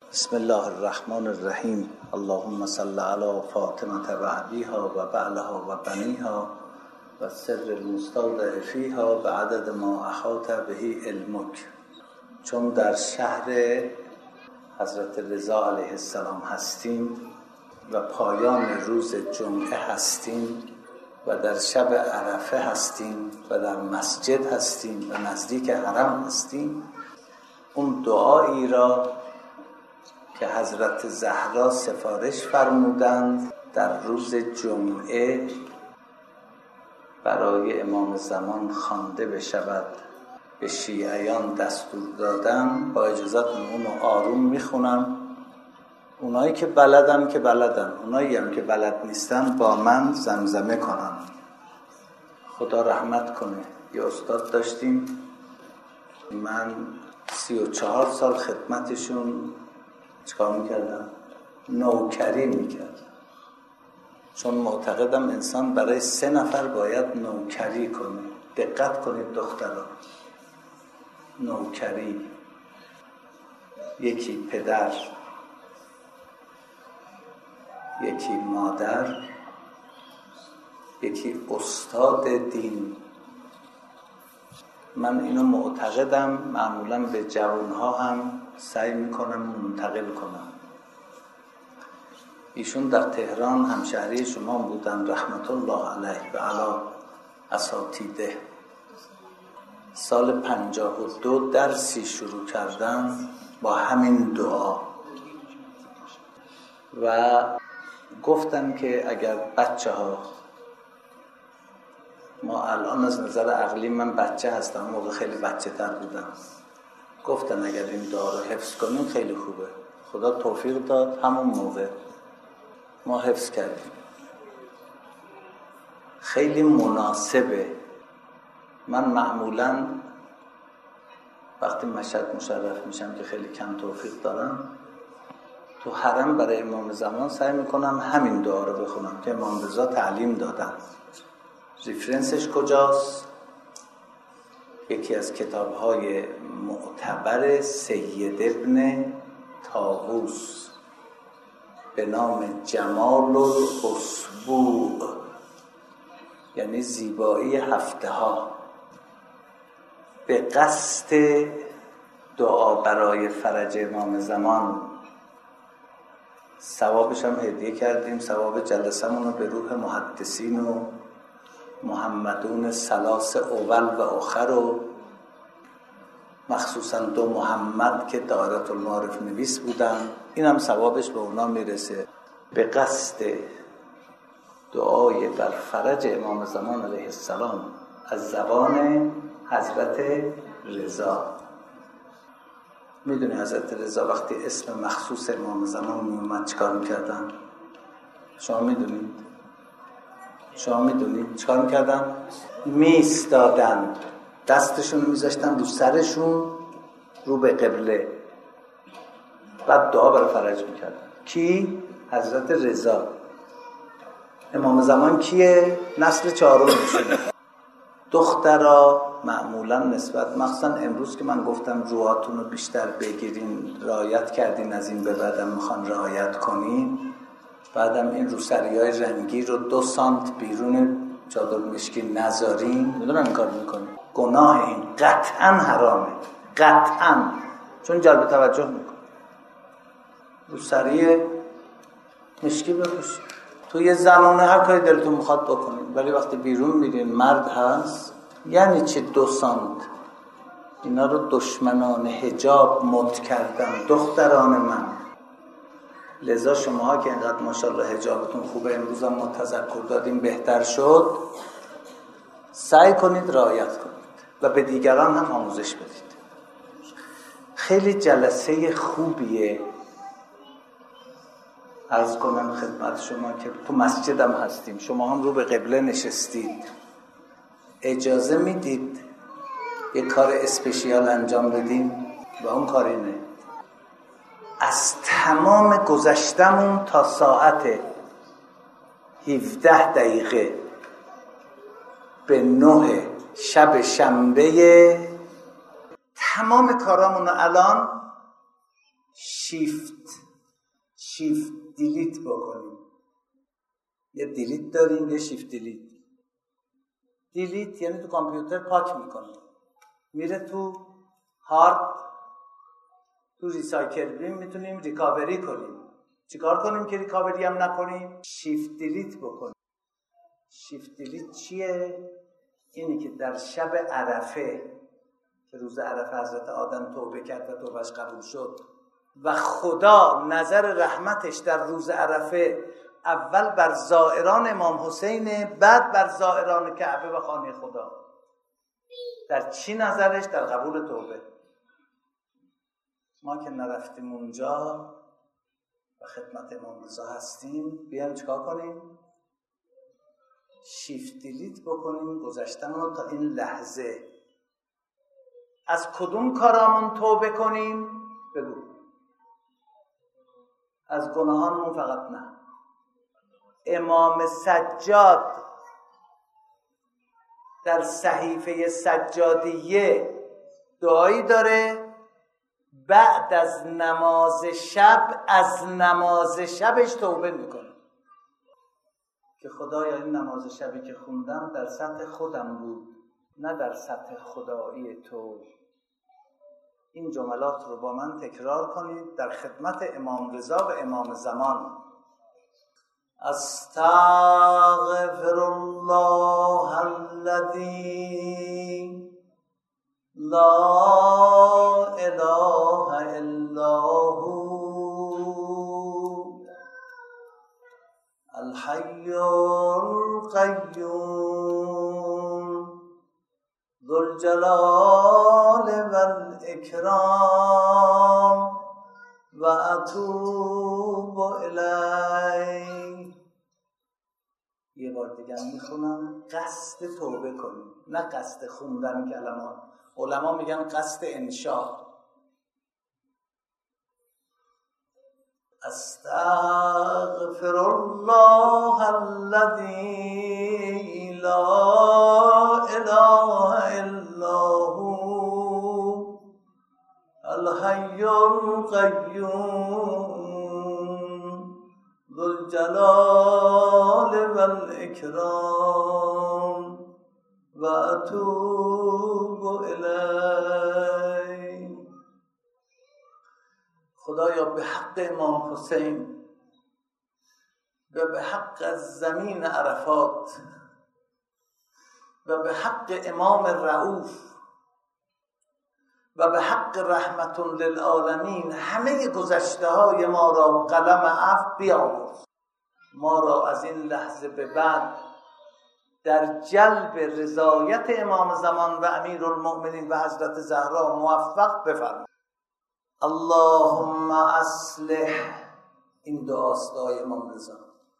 بسم الله الرحمن الرحیم. اللهم صل علی فاطمه و ابیها و بعلها و بنیها و سر المستودع فیها به عدد ما احاط به علمک. چون در شهر حضرت رضا علیه السلام هستیم و پایان روز جمعه هستیم و در شب عرفه هستیم و در مسجد هستیم و نزدیک حرم هستیم، اون دعایی را که حضرت زهرا سفارش فرمودند در روز جمعه برای امام زمان خوانده بشود، به شیعیان دستور دادن. با اجازهتون اونو آروم میخونم. اونایی که بلدن، اونایی هم که بلد نیستن با من زمزمه کنن. خدا رحمت کنه. یه استاد داشتیم، من 34 سال خدمتشون چیکار میکردم؟ نوکری میکردم. چون معتقدم انسان برای 3 نفر باید نوکری کنه. دقت کنید دختران، نوکری، یکی پدر، یکی مادر، یکی استاد دین. من اینو معتقدم، معمولا به جوانها هم سعی میکنم منتقل کنم. ایشون در تهران همشهری شما بودن رحمت الله علیه و علی اساتیده. سال 52 درسی شروع کردن با همین دعا و گفتن که اگر بچه ها، ما الان از نظر عقلی من بچه هستم، موقع خیلی بچه تر بودم، گفتن اگر این دعا رو حفظ کنیم خیلی خوبه. خدا توفیق داد، همون موقع ما حفظ کردیم. خیلی مناسبه. من معمولاً وقتی مشهد مشرف میشم که خیلی کم توفیق دارم، تو حرم برای امام زمان سعی میکنم همین دعا رو بخونم که امام رضا تعلیم دادن. ریفرنسش کجاست؟ یکی از کتاب‌های معتبر سید ابن طاووس به نام جمال الاسبوع، یعنی زیبایی هفته ها، به قصد دعا برای فرج امام زمان. ثوابش هم هدیه کردیم، ثواب جلسمون رو به روح محدثین و محمدون ثلاث اول و آخر و مخصوصا 2 محمد که دایره المعارف نویس بودن، این هم ثوابش به اونا میرسه. به قصد دعای بر فرج امام زمان علیه السلام از زبان حضرت رضا. میدونی حضرت رضا وقتی اسم مخصوص امام زمان میومد چیکار میکردن؟ شما میدونید چیکار میکردن؟ میستادن، دستشون میذاشتن رو سرشون رو به قبله، بعد دعا برای فرج میکردن. کی؟ حضرت رضا. امام زمان کیه؟ نسل 4 میشه. دخترها معمولا نسبت، مخصوصا امروز که من گفتم روحاتون رو بیشتر بگیرین، رعایت کردین، از این به بعدم میخوان رعایت کنین، بعدم این روسریای رنگی رو 2 سانت بیرون چادر مشکی نذارین، میدونم این کار میکنین. گناه این قطعا حرامه، قطعا، چون جلب توجه میکنه. روسری مشکی بپوشید، توی زنانه هر کاری دلتون میخواد بکنید، ولی وقتی بیرون میرین مرد هست. یعنی چه 2 سانت؟ اینا رو دشمنان حجاب مد کردن دختران من. لذا شماها که اینقدر ماشاءالله حجابتون خوبه، امروز هم ما تذکر دادیم بهتر شد، سعی کنید رعایت کنید و به دیگران هم آموزش بدید. خیلی جلسه خوبیه. عرض کنم خدمت شما که تو مسجدم هستیم، شما هم رو به قبله نشستید، اجازه میدید یک کار اسپشیال انجام بدیم؟ و اون کار اینه: از تمام گذشتمون تا ساعت 17 دقیقه به 9 شب شنبه تمام کارامونو الان شیفت دیلیت بکنیم. یه دیلیت داریم، یه شیفت دیلیت. دیلیت یعنی تو کامپیوتر پاک میکنیم، میره تو هارد، تو ریسایکل بین میتونیم ریکاوری کنیم. چیکار کنیم که ریکاوری هم نکنیم؟ شیفت دیلیت بکنیم. شیفت دیلیت چیه؟ اینی که در شب عرفه که روز عرفه حضرت آدم توبه کرد و توبهش قبول شد و خدا نظر رحمتش در روز عرفه اول بر زائران امام حسین، بعد بر زائران کعبه و خانه خدا. در چی نظرش؟ در قبول توبه. ما که نرفتیم اونجا و خدمت امام رضا هستیم، بیایم چیکار کنیم؟ شیفت دیلیت بکنیم گذشتمون تا این لحظه. از کدوم کارامون توبه کنیم؟ بگو. از گناهانمون فقط نه. امام سجاد در صحیفه سجادیه دعایی داره بعد از نماز شب از نماز شبش توبه میکنه که خدایا این نماز شبی که خوندم در سطح خودم بود نه در سطح خدایی تو. این جملات رو با من تکرار کنید در خدمت امام رضا و امام زمان. استغفر الله الذی لا اله الا هو الحی القیوم ذو الجلال والاکرام و اتوب الیه. یه بار دیگه میخونم، قصد توبه کنیم نه قصد خوندن کلمات. علما میگن قصد انشاء. استغفر الله الذی لا اله الا هو الحی القیوم ذو الجلال والاکرام و اتوب الیه. خدایا به حق امام حسین و به حق از زمین عرفات و به حق امام رؤوف و به حق رحمت للعالمین همه گذشته های ما را قلم عفو بیامرز. ما را از این لحظه به بعد در جلب رضایت امام زمان و امیرالمؤمنین و حضرت زهرا موفق بفرما. اللهم اصلح، این دعاست دعای امام رضا،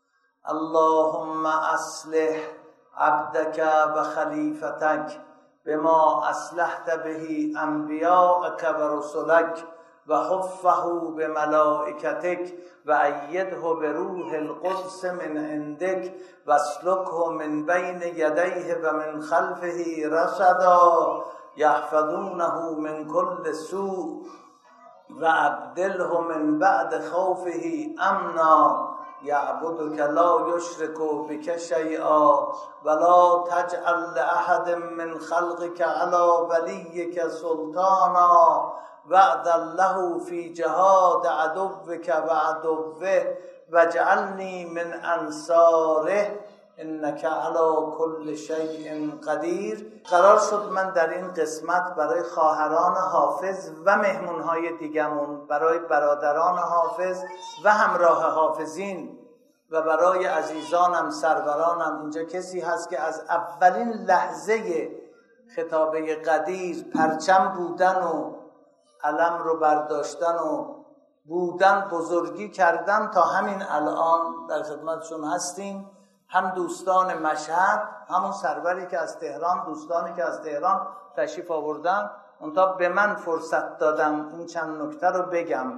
اللهم اصلح عبدك و خلیفتك بما اصلحت به انبیاءک و رسلک و حفه بملائکتک و ایده بروح القدس من عندک و اسلکه من بین یدیه و من خلفه رشدا یحفظونه من کل سوء و ابدله من بعد خوفه امنا یعبدک لا یشرک بک شیئا ولا تجعل لاحد من خلقک علی ولیک سلطانا وأذن له في جهاد عدوك وعدوه واجعلني من انصاره انك على كل شيء قدیر. قرار شد من در این قسمت برای خواهران حافظ و مهمونهای دیگمون، برای برادران حافظ و همراه حافظین و برای عزیزانم سرورانم، اینجا کسی هست که از اولین لحظه خطابه قدیر پرچم بودن و علم رو برداشتن و بودن، بزرگی کردن تا همین الان در خدمتشون هستیم. هم دوستان مشهد، همون سروری که از تهران، دوستانی که از تهران تشریف آوردن، اونتا به من فرصت دادم این چند نکته رو بگم.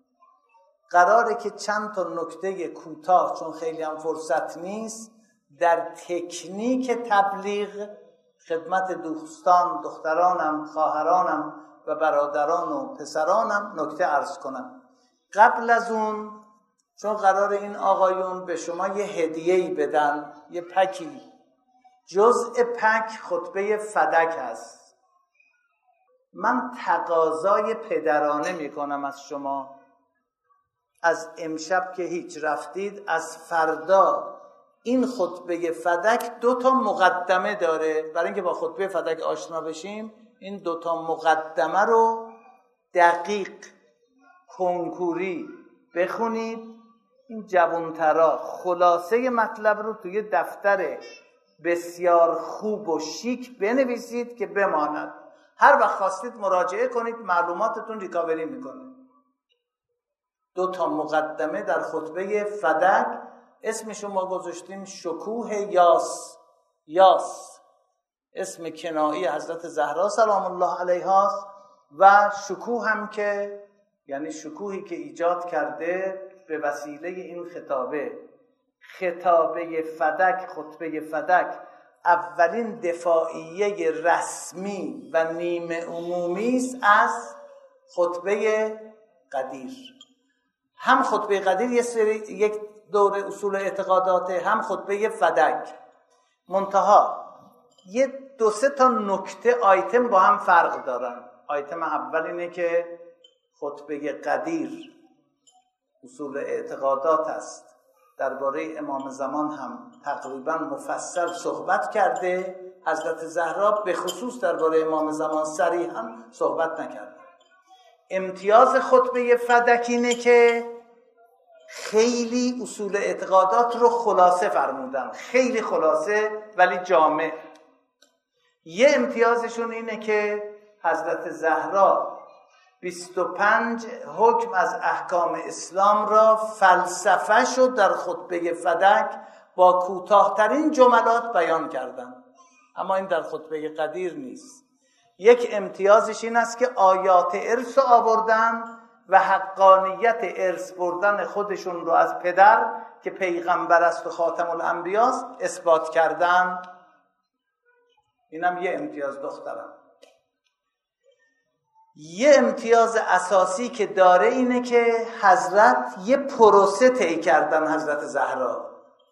قراره که چند تا نکته کوتاه، چون خیلی هم فرصت نیست، در تکنیک تبلیغ خدمت دوستان، دخترانم، خواهرانم و برادران و پسرانم نکته عرض کنم. قبل از اون چون قرار این آقایون به شما یه هدیه‌ای بدن، یه پکی، جزء پک خطبه فدک هست. من تقاضای پدرانه میکنم از شما، از امشب که هیچ رفتید، از فردا این خطبه فدک 2 مقدمه داره. برای اینکه با خطبه فدک آشنا بشیم این 2 مقدمه رو دقیق کنکوری بخونید. این جوانترا خلاصه مطلب رو توی دفتر بسیار خوب و شیک بنویسید که بماند. هر وقت خواستید مراجعه کنید، معلوماتتون ریکاوری میکنه. 2 مقدمه در خطبه فدک، اسمشو ما گذاشتیم شکوه یاس. یاس اسم کنایی حضرت زهرا سلام الله علیها و شکوه هم که یعنی شکوهی که ایجاد کرده به وسیله این خطابه. خطابه فدک، خطبه فدک اولین دفاعیه رسمی و نیمه عمومی است از خطبه قدیر. هم خطبه قدیر یک دور اصول اعتقادات، هم خطبه فدک. منتها یه 2-3 تا نکته آیتم با هم فرق دارن. آیتم اول اینه که خطبه قدیر اصول اعتقادات است، درباره امام زمان هم تقریبا مفصل صحبت کرده. حضرت زهرا به خصوص درباره امام زمان صریحا صحبت نکرده. امتیاز خطبه فدک اینه که خیلی اصول اعتقادات رو خلاصه فرمودن، خیلی خلاصه ولی جامع. یه امتیازشون اینه که حضرت زهرا 25 حکم از احکام اسلام را فلسفه شد در خطبه فدک با کوتاه‌ترین جملات بیان کردن، اما این در خطبه قدیر نیست. یک امتیازش این است که آیات ارث آوردن و حقانیت ارث بردن خودشون رو از پدر که پیغمبر است و خاتم الانبیاست اثبات کردن. اینم یه امتیاز دخترم. یه امتیاز اساسی که داره اینه که حضرت یه پروسه طی کردن. حضرت زهرا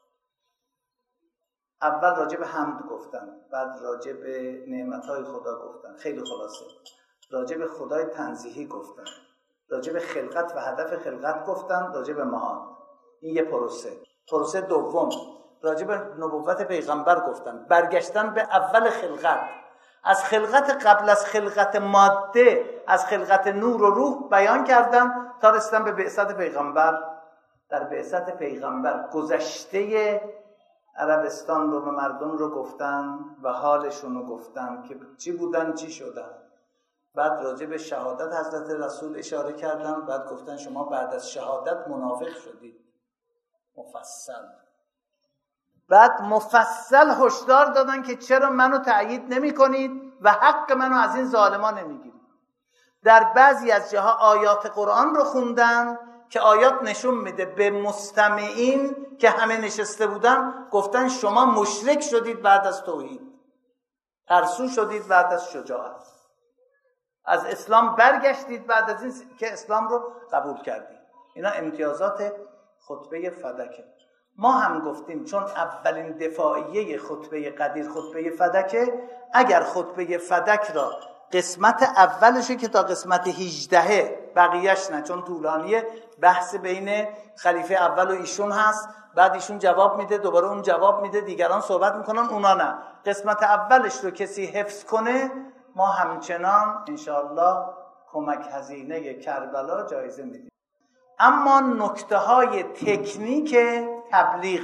اول راجع به حمد گفتن، بعد راجع به نعمتهای خدا گفتن، خیلی خلاصه. راجع به خدای تنزیهی گفتن، راجع به خلقت و هدف خلقت گفتن، راجع به معاد. این یه پروسه. پروسه دوم راجع به نبوت پیغمبر گفتن، برگشتن به اول خلقت، از خلقت قبل از خلقت ماده، از خلقت نور و روح بیان کردن تا رسیدن به بعثت پیغمبر. در بعثت پیغمبر گذشته عربستان رو به مردم رو گفتن و حالشون رو گفتن که چی بودن چی شدن. بعد راجع به شهادت حضرت رسول اشاره کردن، بعد گفتن شما بعد از شهادت منافق شدید. مفصل. بعد مفصل هشدار دادن که چرا منو تأیید نمی کنید و حق منو از این ظالما نمیگیرید. در بعضی از جاها آیات قرآن رو خوندن که آیات نشون میده به مستمعین که همه نشسته بودن گفتن شما مشرک شدید بعد از توحید، ترسو شدید بعد از شجاعت، از اسلام برگشتید بعد از این که اسلام رو قبول کردید. اینا امتیازات خطبه فدکه. ما هم گفتیم چون اولین دفاعیه خطبه قدیر خطبه فدکه، اگر خطبه فدک را قسمت اولشه که تا قسمت 18 بقیهش نه، چون طولانیه، بحث بین خلیفه اول و ایشون هست، بعد ایشون جواب میده، دوباره اون جواب میده، دیگران صحبت میکنن، اونا نه. قسمت اولش رو کسی حفظ کنه ما همچنان انشاءالله کمک هزینه کربلا جایزه میدیم. اما نکته های تکنیک تبلیغ: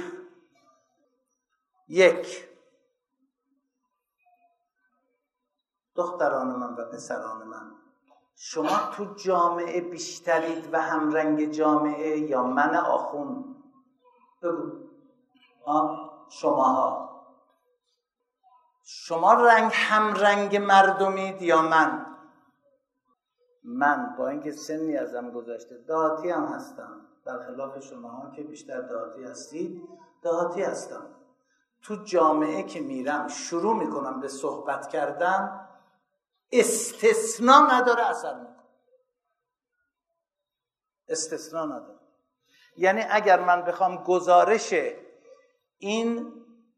1. دختران من و پسران من، شما تو جامعه بیشترید و همرنگ جامعه یا من آخوند؟ بگو. شماها. شما همرنگ مردمید یا من؟ من با اینکه سنی ازم گذشته دهاتی هم هستم، برخلاف شماها که بیشتر دهاتی هستید، دهاتی هستم. تو جامعه که میرم شروع میکنم به صحبت کردن، استثناء نداره اثر میکنه. استثناء نداره. یعنی اگر من بخوام گزارش این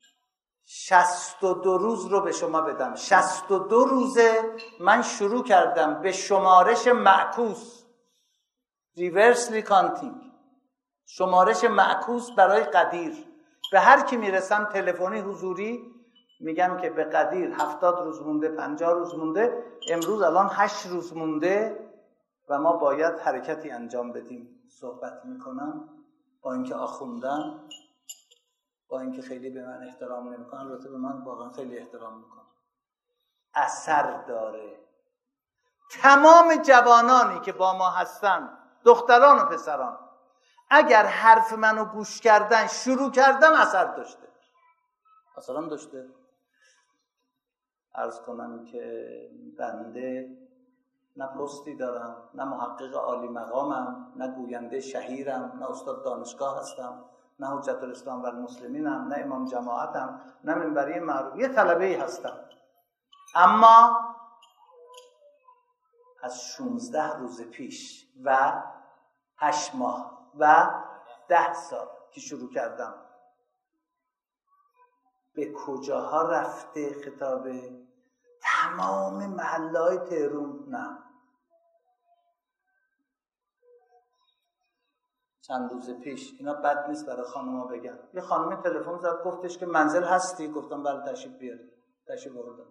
62 روز رو به شما بدم، 62 روزه من شروع کردم به شمارش معکوس، ریورسلی کانتینگ، شمارش معکوس برای قدیر. به هر کی میرسم تلفنی حضوری میگم که به قدیر 70 روز مونده، 50 روز مونده، امروز الان 8 روز مونده و ما باید حرکتی انجام بدیم. صحبت میکنم با اینکه آخوندم، با اینکه خیلی به من احترام نمیکنن، البته به من واقعا خیلی احترام میکنن، اثر داره. تمام جوانانی که با ما هستن، دختران و پسران، اگر حرف منو گوش کردن، شروع کردن، اثر داشته. مثلا داشته. عرض کنم که بنده نه پستی دارم، نه محقق عالی مقامم، نه گوینده شهیرم، نه استاد دانشگاه هستم، نه حجت الاسلام و المسلمینم، نه امام جماعتم، نه منبری معروف. یه طلبه‌ای هستم. اما از 16 روز پیش و 8 ماه و 10 سال که شروع کردم، به کجاها رفته خطاب؟ تمام محله‌های تهران. نه، چند روز پیش، اینا بد نیست برای خانم‌ها بگم، یه خانمی تلفن زد گفتش که منزل هستی؟ گفتم بله تشریف بیارید. تشریف آوردم.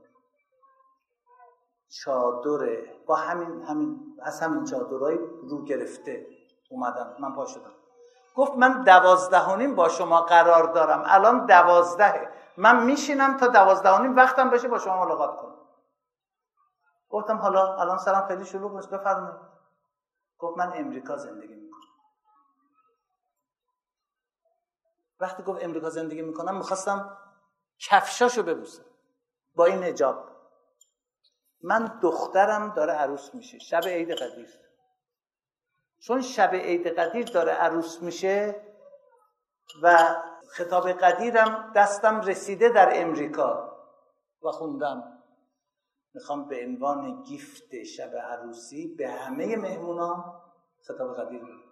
چادره با همین چادرای رو گرفته اومدم، من پا شدم. گفت من 12:30 با شما قرار دارم، الان 12، من میشینم تا 12:30 وقتم بشه با شما ملاقات کنم. گفتم حالا الان سرم خیلی شلوغ نیست، بفرمایید. گفت من امریکا زندگی میکنم. وقتی گفت امریکا زندگی میکنم میخواستم کفشاشو ببوسم با این حجاب. من دخترم داره عروس میشه شب عید قدیر. چون شب عید قدیر داره عروس میشه و خطاب قدیرم دستم رسیده در امریکا و خوندم، میخوام به عنوان گیفت شب عروسی به همه مهمونا خطاب قدیر بدم.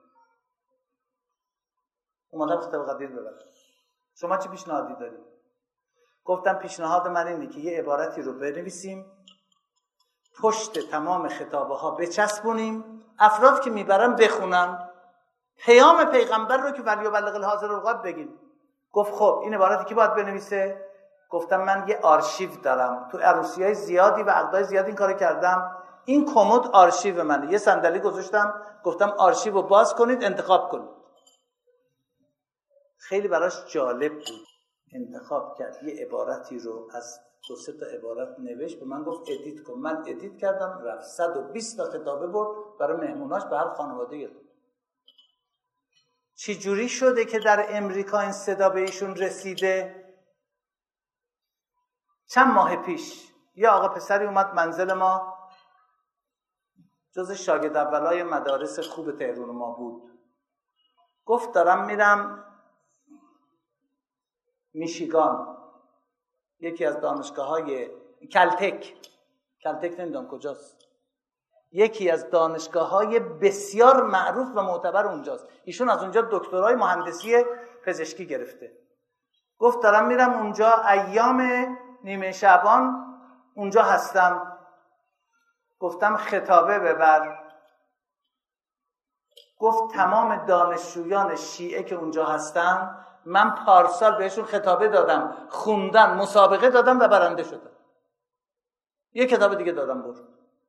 اومدم خطاب قدیر ببرم. شما چه پیشنهادی دارید؟ گفتم پیشنهاد من اینه که یه عبارتی رو بنویسیم، پشت تمام خطابه ها بچسبونیم، افراد که میبرن بخونن، پیام پیغمبر رو که ولیبلغ الحاضر الغایب بگیم. گفت خب این عبارتی کی باید بنویسه؟ گفتم من یه آرشیو دارم، تو عروسی‌های زیادی و عقدای زیادی این کارو کردم، این کمد آرشیو منه. یه صندلی گذاشتم، گفتم آرشیو رو باز کنید انتخاب کنید. خیلی براش جالب بود، انتخاب کرد، یه عبارتی رو از 2-3 تا عبارت نوشت، به من گفت ادیت کن. من ادیت کردم، رفت 120 تا خطابه برد برای مهموناش به هر خانواده یه. چی جوری شده که در امریکا این صدا به ایشون رسیده؟ چند ماه پیش یه آقا پسری اومد منزل ما، جز شاگرد اولای مدارس خوب تهران ما بود. گفت دارم میرم میشیگان، یکی از دانشگاه‌های کلتک نمیدونم کجاست، یکی از دانشگاه‌های بسیار معروف و معتبر اونجاست. ایشون از اونجا دکترای مهندسی پزشکی گرفته. گفت دارم میرم اونجا، ایام نیمه شعبان اونجا هستم. گفتم خطابه ببر. گفت تمام دانشجویان شیعه که اونجا هستن من پارسال بهشون خطابه دادم، خوندن، مسابقه دادم و برنده شدم. یه کتاب دیگه دادم برد.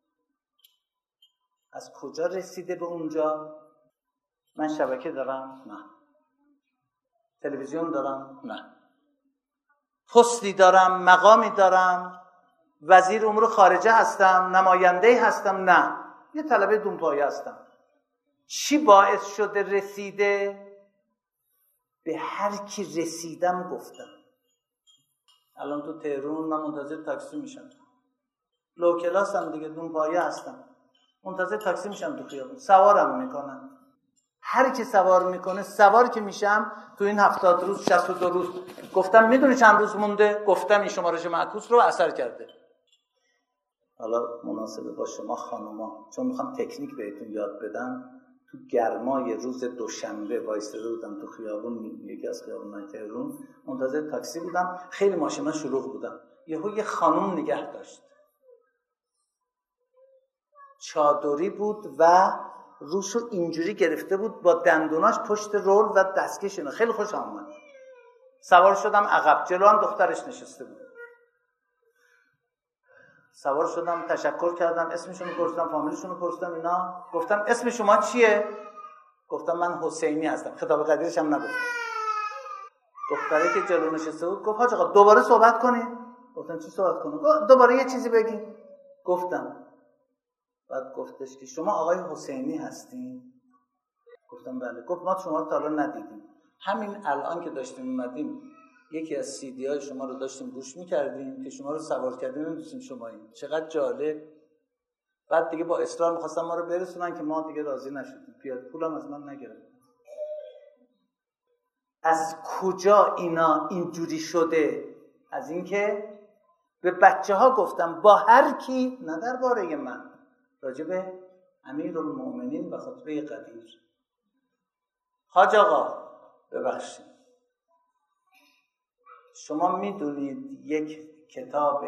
از کجا رسیده به اونجا؟ من شبکه دارم؟ نه. تلویزیون دارم؟ نه. پستی دارم؟ مقامی دارم؟ وزیر امور خارجه هستم؟ نماینده هستم؟ نه. یه طلبه دونپایه هستم. چی باعث شده رسیده؟ به هر کی رسیدم گفتم. الان تو تهران من منتظر تاکسی میشم، لو کلاسم دیگه، دونپایه هستم، منتظر تاکسی میشم تو خیابون، سوارم میکنن. هر کی سوار میکنه، سوار که میشم تو این 70 روز 62 روز، گفتم میدونی چند روز مونده؟ گفتم این شمارش معکوس رو اثر کرده. حالا مناسبه با شما خانوما، چون میخوام تکنیک بهتون یاد بدم، تو گرمای روز دوشنبه وایساده بودم تو خیابون، یکی از خیابون‌های تهران، منتظر تاکسی بودم. خیلی ماشینا شلوغ بودن. یه خانم نگه داشت، چادری بود و روشو اینجوری گرفته بود با دندوناش پشت رول و دستکش اینا. خیلی خوشم اومد. سوار شدم عقب، جلو هم دخترش نشسته بود. سوار شدم، تشکر کردم، اسمشون رو پرسیدم، فامیلشون رو پرسیدم اینا. گفتم اسم شما چیه؟ گفتم من حسینی هستم. خطاب قدیرش هم نگفتم. دختری که جلو نشسته بود گفت حاج آقا دوباره صحبت کنید. گفتم چی صحبت کنم؟ گفت دوباره یه چیزی بگید. گفتم. بعد گفتش که شما آقای حسینی هستین؟ گفتم بله. گفت ما شما رو تا الان ندیدیم. همین الان که داشتیم اومدیم یکی از سی دی های شما رو داشتیم گوش می‌کردیم که شما رو سوار کردیم، نمی‌دونیم شما این. چقدر جالب. بعد دیگه با اصرار می‌خواستن ما رو برسونن که ما دیگه راضی نشدیم. پیاده پولم از من نگرفتن. از کجا اینا اینجوری شده؟ از اینکه به بچه‌ها گفتم با هر کی، نه درباره من، راجع به امیرالمومنین و خطبه قدیر. حاج آقا ببخشید، شما میدونید یک کتاب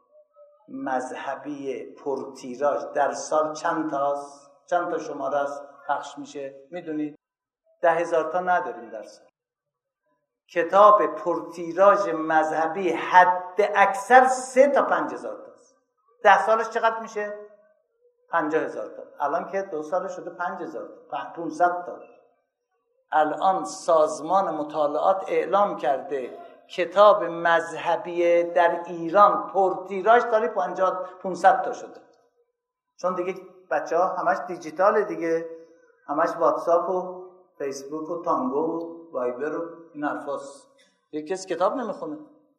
مذهبی پرتیراژ در سال چند تا شماره است پخش میشه؟ میدونید؟ 10,000 تا نداریم در سال. کتاب پرتیراژ مذهبی حد اکثر 3 تا 5,000 تاست. 10 سالش چقدر میشه؟ 50,000 تا. الان که 2 سال شده 5,000 تا، 500 تا. الان سازمان مطالعات اعلام کرده کتاب مذهبی در ایران پرتیراژ داره 500 تا شده. چون دیگه بچه‌ها همش دیجیتاله دیگه، همش واتساپ و فیسبوک و تانگو و وایبر و این حرفاست. دیگه کسی کتاب نمیخونه.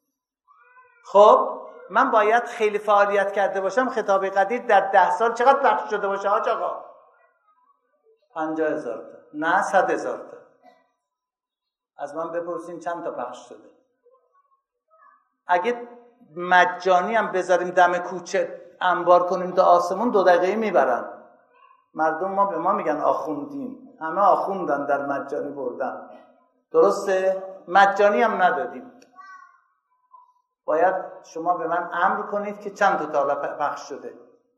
خب من باید خیلی فعالیت کرده باشم خطاب قدیر در 10 سال چقدر پخش شده باشه حاج آقا؟ 50,000 تا، نه 100,000 تا. از من بپرسین چند تا پخش شده. اگه مجانی هم بذاریم دم کوچه انبار کنیم تا آسمون 2 دقیقه میبرن. مردم ما به ما میگن آخوندیم. همه آخوندن در مجانی بردن. درسته؟ مجانی هم ندادیم. باید شما به من امر کنید که چند تا پخش شده.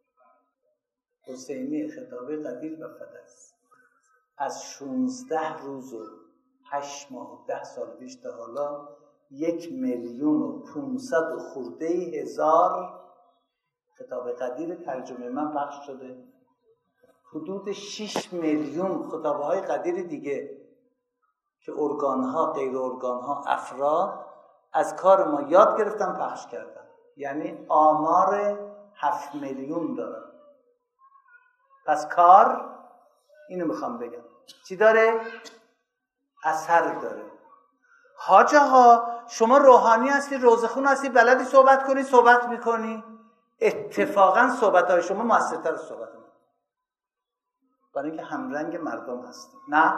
حسینی خطابه قدیر و فدس از 16 روز و 8 ماه و 10 سال پیش تا حالا 1,500,000 و خورده هزار خطاب قدیر ترجمه من پخش شده. حدود 6 میلیون خطابه های قدیر دیگه که ارگانها، غیر ارگانها، افراد از کار ما یاد گرفتن پخش کردن. یعنی آمار 7 میلیون دارن. پس کار اینو میخوام بگم چی داره؟ اثر داره. حاج آقا شما روحانی هستی، روزخون هستی، بلدی صحبت کنی، صحبت میکنی. اتفاقا صحبتهای شما موثرتر از صحبت من، برای اینکه همرنگ مردم هستی. نه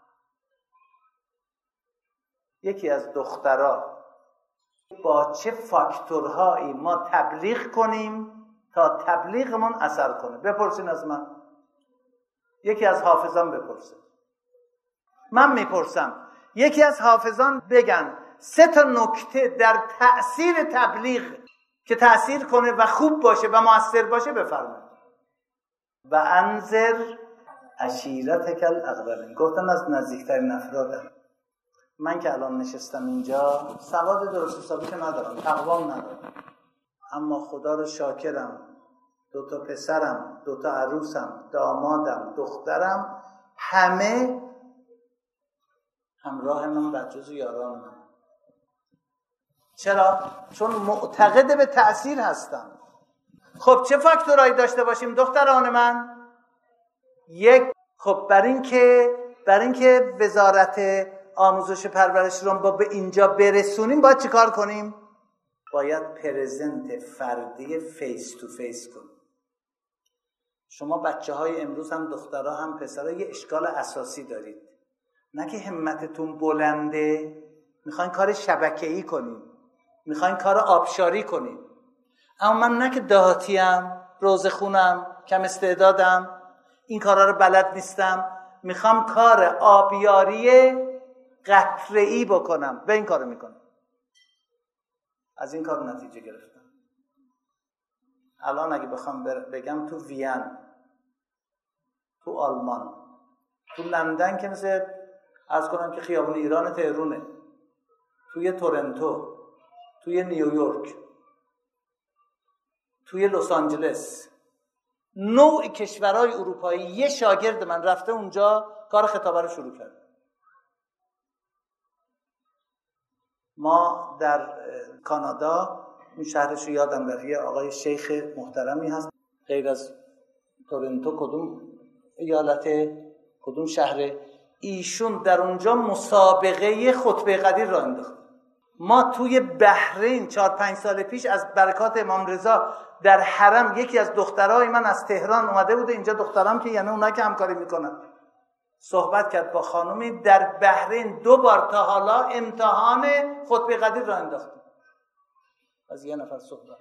یکی از دخترها با چه فاکتورهایی ما تبلیغ کنیم تا تبلیغمون اثر کنه؟ بپرسین از من. یکی از حافظان بپرسه. من میپرسم یکی از حافظان بگن 3 تا نکته در تأثیر تبلیغ که تأثیر کنه و خوب باشه و مؤثر باشه بفرمایید. و انذر عشیرتک الاقربین. گفتن از نزدیکترین افرادم. من که الان نشستم اینجا سواد درست حسابی که ندارم، تقوام ندارم، اما خدا رو شاکرم 2 تا پسرم، 2 تا عروسم، دامادم، دخترم، همه همراه من در جز یاران من. چرا؟ چون معتقد به تأثیر هستم. خب چه فاکتورایی داشته باشیم دختران من؟ یک، خب بر اینکه وزارت آموزش پرورش رو با به اینجا برسونیم باید چی کار کنیم؟ باید پرزنت فردی فیس تو فیس کنیم. شما بچه های امروز هم دخترها هم پسرها یه اشکال اساسی دارید. نه که همتتون بلنده، میخواین کار شبکه‌ای کنیم، میخواین کار آبشاری کنیم. اما من نه که دهاتیم، روزخونم، کم استعدادم، این کارا رو بلد نیستم، میخوام کار آبیاری قطره‌ای بکنم، به این کارو میکنم. از این کار نتیجه گرفتم. الان اگه بخوام بگم تو وین، تو آلمان، تو لندن که مثل از کنم که خیابون ایران تهرونه، توی تورنتو، توی نیویورک، توی لس آنجلس، نوع کشورهای اروپایی، یه شاگرد من رفته اونجا کار خطابه رو شروع کرد. ما در کانادا، اون شهرش رو یادم رفت، یه آقای شیخ محترمی هست، غیر از تورنتو کدوم ایالت، کدوم شهر، ایشون در اونجا مسابقه خطبه قدیر را انداخت. ما توی بحرین 4-5 سال پیش از برکات امام رضا در حرم یکی از دخترای من از تهران اومده بوده اینجا، دخترام که یعنی اونایی که همکاری میکنن، صحبت کرد با خانومی در بحرین 2 بار تا حالا امتحان خطبه قدیر را انداختیم از یه نفر صحبت.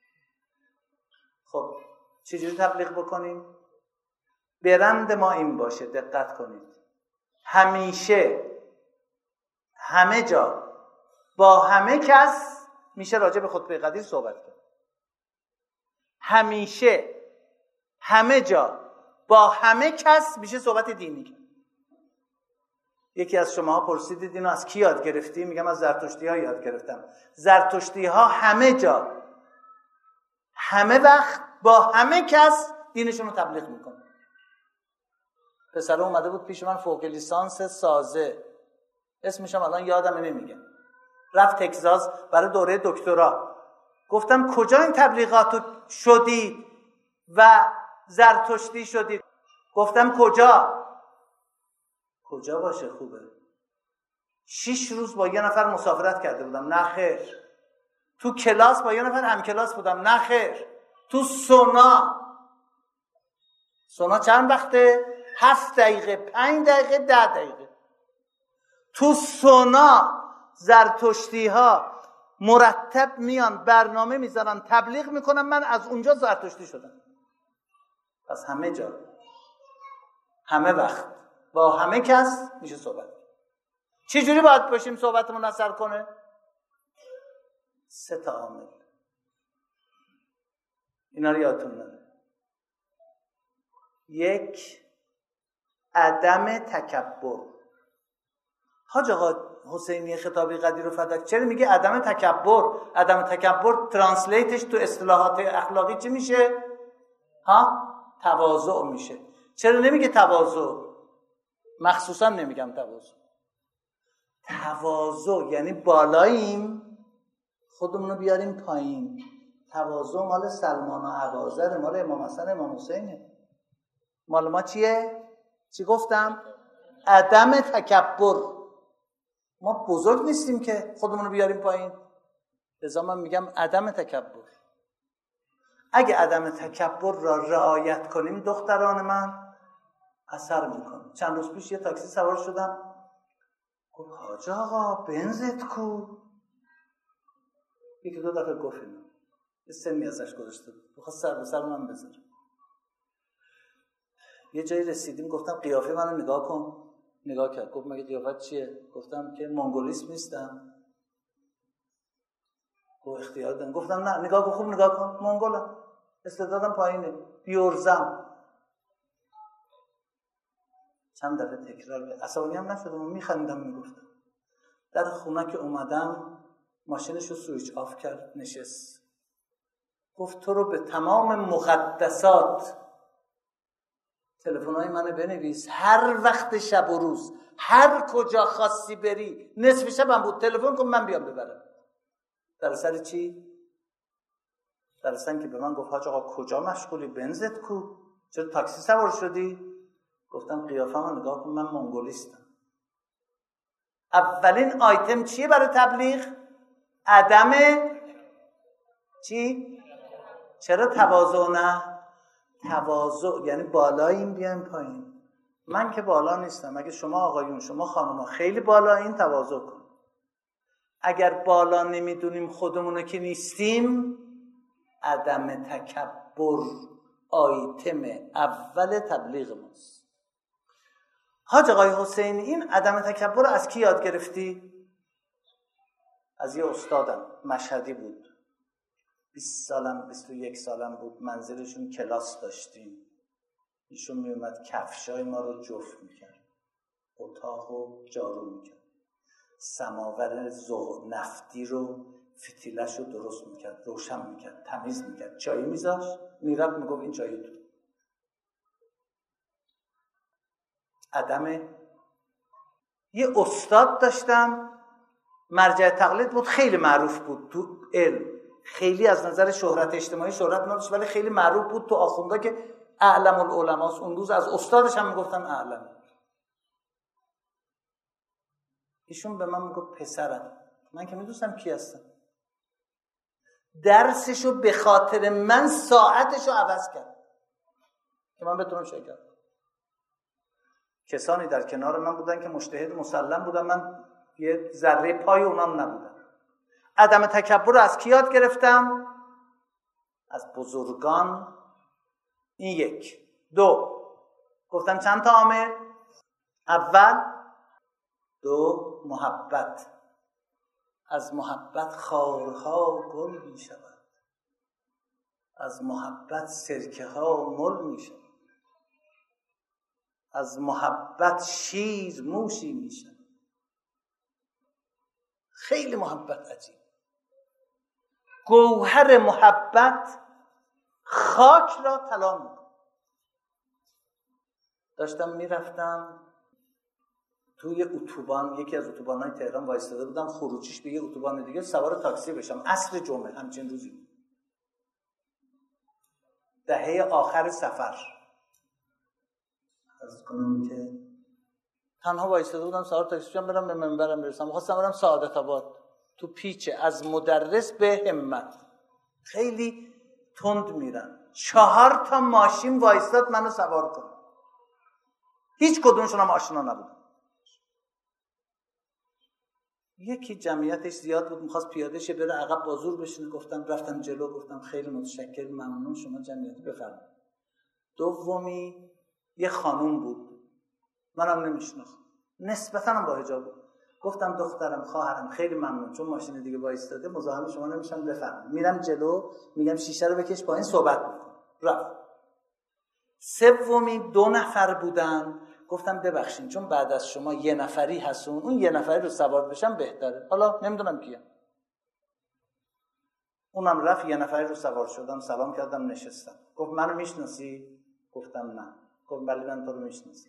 خب چجوری تبلیغ بکنیم؟ برند ما این باشه، دقت کنید، همیشه همه جا با همه کس میشه راجع به خطبه قدیر صحبت کرد. همیشه همه جا با همه کس میشه صحبت دینی کرد. یکی از شماها پرسیدید اینو از کی یاد گرفتی؟ میگم از زرتشتی ها یاد گرفتم. زرتشتی ها همه جا، همه وقت با همه کس دینشون رو تبلیغ میکنه. پسر اومده بود پیش من فوق لیسانس سازه، اسمشم الان یادم نمیگم، رفت تگزاس برای دوره دکترا. گفتم کجا این تبلیغاتو شدید و زرتشتی شدید؟ گفتم کجا باشه خوبه؟ 6 روز با یه نفر مسافرت کرده بودم، نه خیر. تو کلاس با یه نفر همکلاس بودم، نه خیر. تو سونا چند وقته؟ 7 دقیقه، 5 دقیقه، 10 دقیقه. تو سونا زرتشتی ها مرتب میان برنامه میذارن تبلیغ میکنن، من از اونجا زرتشتی شدم. پس همه جا، همه وقت، با همه کس میشه صحبت. چی جوری باید باشیم صحبتمون اثر کنه؟ 3 عامل. اینا رو یادتون نره. 1 عدم تکبر. حاج آقا حسینی خطابی قدیر و فدک چرا میگه عدم تکبر؟ عدم تکبر ترانسلیتش تو اصطلاحات اخلاقی چی میشه؟ تواضع میشه. چرا نمیگه تواضع؟ مخصوصا نمیگم تواضع. تواضع یعنی بالاییم خودمونو بیاریم پایین. تواضع مال سلمان و ابوذر، مال امام حسن امام حسینه. مال ما چیه؟ چی گفتم؟ عدم تکبر. ما بزرگ نیستیم که خودمونو بیاریم پایین. لذا من میگم عدم تکبر. اگه عدم تکبر را رعایت کنیم دختران من اثر میکنه. چند روز پیش یه تاکسی سوار شدم، گفت حاج آقا بنزت کو؟ 1-2 دفعه گفت اینو. یه سنی ازش گذاشته بود، بخواست سر به سر من بذاره. یه جایی رسیدیم گفتم قیافه منو نگاه کن. نگاه کرد، گفت مگه قیافت چیه؟ گفتم که منگولیسم نیستم. گفت اختیار دارم. گفتم نه، نگاه کن، خوب نگاه کن، منگولم، استعدادم پایینه، بیورزم. چند دفعه تکرار کرد. عصبانی هم نشدم و میخندم میگفتم. در خونه که اومدم ماشینش رو سویچ آف کرد، نشست. گفت تو رو به تمام مقدسات تلفن‌های منو بنویس، هر وقت شب و روز، هر کجا خاصی بری، نصف شبم بود تلفن کن من بیام ببرم. در اثر چی؟ در اثر که به من گفت حاج آقا کجا مشغولی؟ بنزت کو؟ چرا تاکسی سوار شدی؟ گفتم قیافه‌مو نگاه کن، من منگولیستم. اولین آیتم چیه برای تبلیغ؟ عدم چی؟ چرا تواضع نه؟ تواضع یعنی بالاییم بیایم پایین. من که بالا نیستم. اگه شما آقایون، شما خانوما خیلی بالایین، تواضع کن. اگر بالا نمیدونیم خودمونو که نیستیم، عدم تکبر آیتم اول تبلیغ ماست. حاج آقای حسینی این عدم تکبر رو از کی یاد گرفتی؟ از یه استادم مشهدی بود، 20 سالم 21 سالم بود، منزلشون کلاس داشتیم، ایشون میومد کفشای ما رو جفت میکرد، اتاق رو جارو میکرد، سماور نفتی رو فتیلش رو درست میکرد، روشن میکرد، تمیز میکرد، چایی میذاشت، میرفت میگفت این چایی تو. عدم. یه استاد داشتم مرجع تقلید بود، خیلی معروف بود تو علم، خیلی از نظر شهرت اجتماعی شهرت نداشت ولی خیلی معروف بود تو آخوندا که اعلم العلماست. اون روز از استادش هم میگفتن اعلم. ایشون به من میگفت پسرم، من که میدونستم کی هستم، درسشو به خاطر من ساعتشو عوض کرد که من بتونم شرکت. کسانی در کنار من بودن که مجتهد مسلم بودن، من یه ذره پای اونام نبودم. عدم تکبر رو از کی یاد گرفتم؟ از بزرگان. این یک. دو، گفتم چند تا عامل؟ اول، دو، محبت. از محبت خارها گل می شود، از محبت سرکه ها مل می شود، از محبت شیر موشی می شود. خیلی محبت عجیب. گوهر محبت خاک را طلا می‌کند. داشتم میرفتم توی اتوبان، یکی از اتوبان‌های تهران وایساده بودم، خروجیش به یه اتوبان دیگه، سوار تاکسی بشم. عصر جمعه، همچین روزی، دهه آخر سفر، عرض کنم که تنها وایساده بودم، سوار تاکسی بشم برم به منبرم برسم. خواستم برم سعادت آباد، تو پیچه از مدرس به همت، خیلی تند میرن، 4 تا ماشین وایستاد منو سوار کنه، هیچ کدومشون هم آشنا نبودن. یکی جمعیتش زیاد بود، میخواست پیاده شه بره عقب با زور بشینه، رفتم جلو، گفتم خیلی متشکرم، ممنون، شما جمعیت بفرمایید. دومی یه خانوم بود، منم نمیشناختم، نسبتاً هم با حجاب بود. گفتم دخترم، خواهرم، خیلی ممنون، چون ماشین دیگه وایستاده مزاحم شما نمیشم، بفرمایید. میرم جلو، میگم شیشه رو بکش پایین، صحبت میکنم. رفت. سومی 2 نفر بودن، گفتم ببخشید چون بعد از شما یه نفری هستون، اون یه نفری رو سوار بشم بهتره، حالا نمیدونم کیم. اونم رفت، یه نفری رو سوار شدم، سلام کردم، نشستم. گفت منو میشناسی؟ گفتم نه. گفت بله من تو رو میشناسم.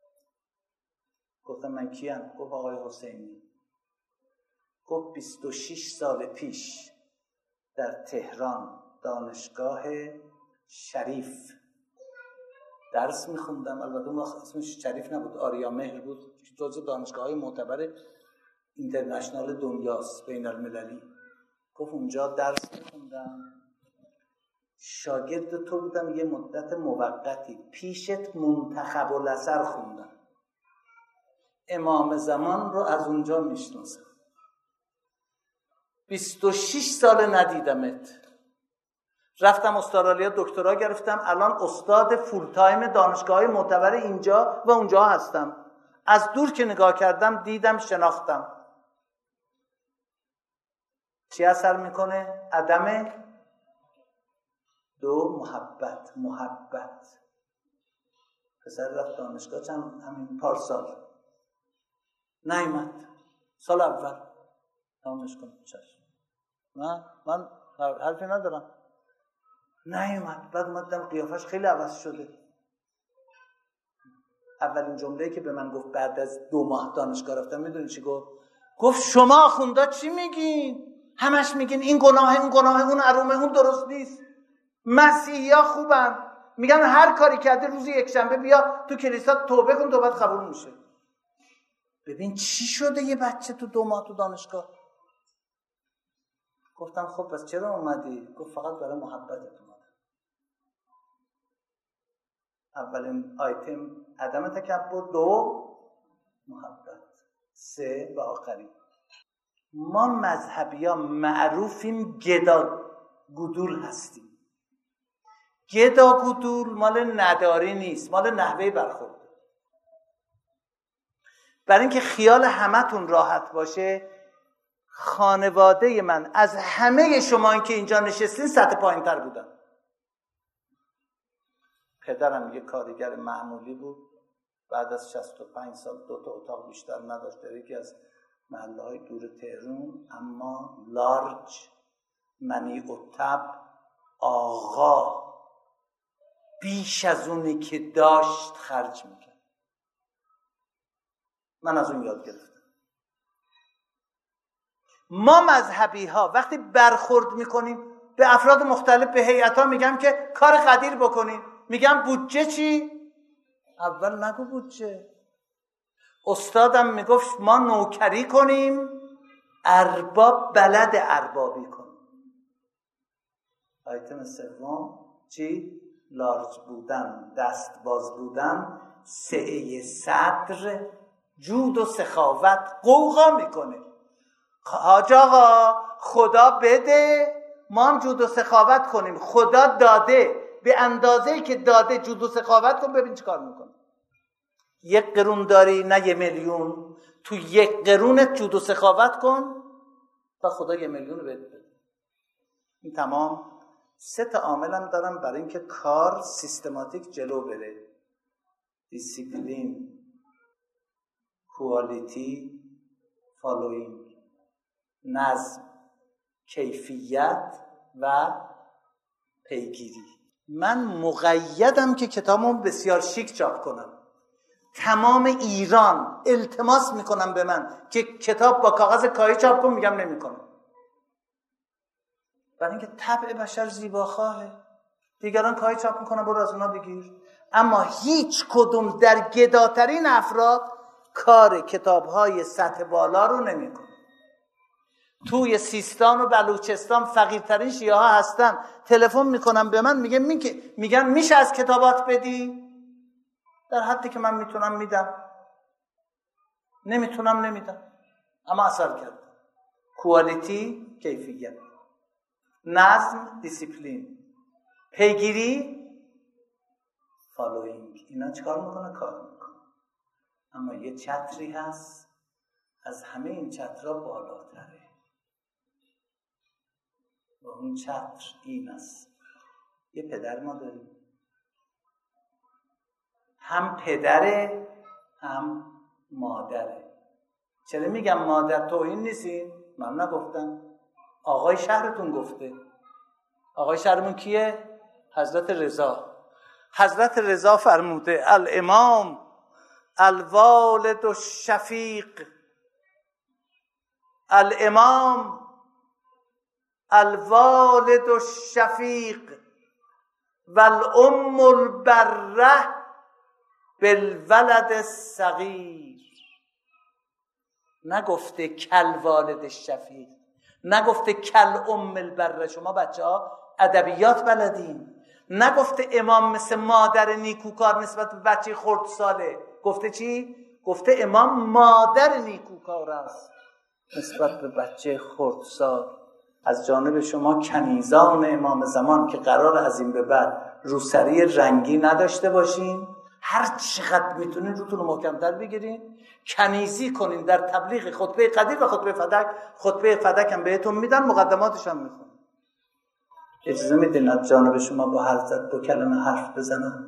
گفتم من کیم؟ گفت آقای حسینی. گفت 26 سال پیش در تهران دانشگاه شریف درس میخوندم، البته اون وقت اسمش شریف نبود، آریا مهر بود، جزو دانشگاه‌های معتبر اینترنشنال دنیاست، بین المللی. گفت اونجا درس میخوندم، شاگرد تو بودم یه مدت موقتی، پیشت منتخب الاثر خوندم، امام زمان رو از اونجا میشناسم، 26 سال ندیدمت. رفتم استرالیا دکترا گرفتم، الان استاد فول تایم دانشگاه‌های معتبر اینجا و اونجا هستم. از دور که نگاه کردم دیدم، شناختم. چی اثر میکنه؟ عدم. 2 محبت. پسر رفت دانشگاه همین پارسال نیامد، سال اول تمامش کنم، چشم نه من حرفی ندارم، نیومد. بعد اومدم قیافش خیلی عوض شده. اولین جمله‌ای که به من گفت بعد از 2 ماه دانشگاه رفتم، میدونی چی گفت؟ گفت شما آخوندا چی میگین؟ همش میگین این گناه، اون گناه، اون حرومه، اون درست نیست. مسیحی‌ها خوبن، میگن هر کاری کرده روز یکشنبه بیا تو کلیسا توبه کن، توبت قبول میشه. ببین چی شده یه بچه تو 2 ماه تو دانشگاه. گفتم خب پس چرا اومدی؟ گفت فقط برای محبتت اومدم. اولین آیتم عدم تکبر، 2 محبت، 3 و آخرین. ما مذهبی‌ها معروفیم گدا گدول هستیم. گدا گدول مال نداری نیست، مال نحوه برخورد. برای اینکه خیال همتون راحت باشه، خانواده من از همه شما که اینجا نشستین سطح پایین‌تر بودن. پدرم یه کارگر معمولی بود، بعد از 65 سال 2 تا اتاق بیشتر نداشت در یکی از محله‌های دور تهران، اما لارج، منیع الطبع، آقا، بیش از اونی که داشت خرج میکرد. من از اون یاد گرفتم. ما مذهبی ها وقتی برخورد میکنیم به افراد مختلف، به هیئت ها میگم که کار قدیر بکنیم، میگم بودجه چی؟ اول نگو بودجه. استادم میگفت ما نوکری کنیم، ارباب بلد اربابی کنیم. آیتم سوم چی؟ لارج بودن، دست باز بودن، سعه صدر، جود و سخاوت. قوقا میکنه حاج آقا خدا بده، ما هم جود و سخاوت کنیم. خدا داده، به اندازه‌ای که داده جود و سخاوت کن. ببین چیکار میکنه. 1 قرون داری نه 1 میلیون، تو 1 قرونت جود و سخاوت کن و خدا 1 میلیون رو بده. این تمام. 3 تا عاملم دارم برای اینکه کار سیستماتیک جلو بره: دیسیپلین، کوالیتی، فالوینگ. نظم، کیفیت و پیگیری. من مقیدم که کتابمو بسیار شیک چاپ کنم. تمام ایران التماس میکنم به من که کتاب با کاغذ کاهی چاپ کن، میگم نمیکنم. برای اینکه طبع بشر زیباخواهه. دیگران کاهی چاپ میکنن، برو از اونا بگیر. اما هیچ کدوم در گداترین افراد کار کتاب‌های سطح بالا رو نمیکنه. توی سیستان و بلوچستان فقیرترین شیعه ها هستن، تلفن میکنن به من، میگن میشه از کتابات بدی؟ در حدی که من میتونم میدم، نمیتونم نمیدم، اما اثر کرد. کوالیتی، کیفیت، نظم، دیسیپلین، پیگیری، فالوینگ. اینا چیکار میکنه؟ کار میکنه. اما یه چتری هست از همه این چترها بالاتره و اون چتر این است: یه پدر ما داریم، هم پدره هم مادره. چرا میگم مادر؟ توهین نیستین؟ من نگفتم، آقای شهرتون گفته. آقای شهرمون کیه؟ حضرت رضا. حضرت رضا فرموده: الامام الوالد الشفیق، الامام الوالد الشفیق والام البره بالولد الصغیر. نگفته کل والد الشفیق، نگفته کل ام البره. شما بچه ها ادبیات بلدین. نگفته امام مثل مادر نیکوکار نسبت به بچه خردساله. گفته چی؟ گفته امام مادر نیکوکار است نسبت به بچه خردسال. از جانب شما کنیزان امام زمان که قرار از این به بعد روسری رنگی نداشته باشین، هر چقدر میتونین روتون رو محکمتر بگیرین، کنیزی کنین در تبلیغ خطبه قدیر و خطبه فدک. خطبه فدک هم بهتون میدن، مقدماتش هم میخونن. اجازه میدین از جانب شما با حضرت 2 کلمه حرف بزنم؟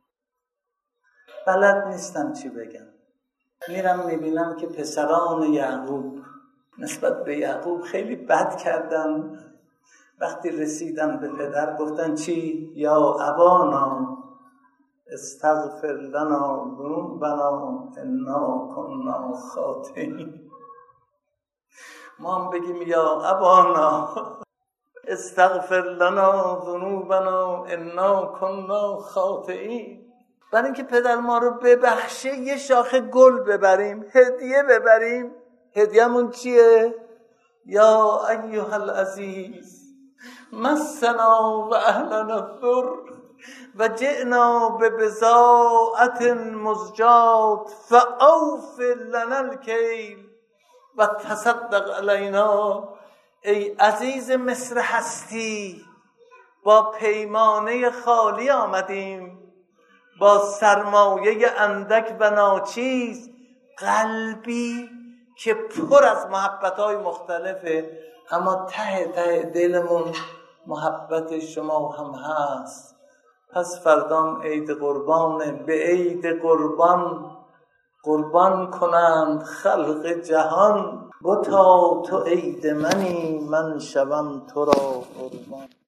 بلد نیستم چی بگم. میرم میبینم که پسران یعقوب نسبت به یعقوب خیلی بد کردن. وقتی رسیدن به پدر گفتن چی؟ یا ابانا استغفر لنا ذنوبنا انا كنا خاطئین. ما هم بگیم یا ابانا استغفر لنا ذنوبنا انا كنا خاطئین. برای اینکه پدر ما رو ببخشه یه شاخه گل ببریم، هدیه ببریم. هدیه‌مون چیه؟ یا ایها العزیز مسنا و اهلنا الضر و جئنا ببضاعة مزجاة فاوف لنا الکیل و تصدق علینا. ای عزیز مصر هستی، با پیمانه خالی آمدیم، با سرمایه اندک و ناچیز. قلبی که پر از محبت‌های مختلفه، اما ته ته دلمون محبت شما هم هست. پس فردام عید قربانه، به عید قربان قربان کنند خلق جهان. بتا تو عید منی، من شوم تو را قربان.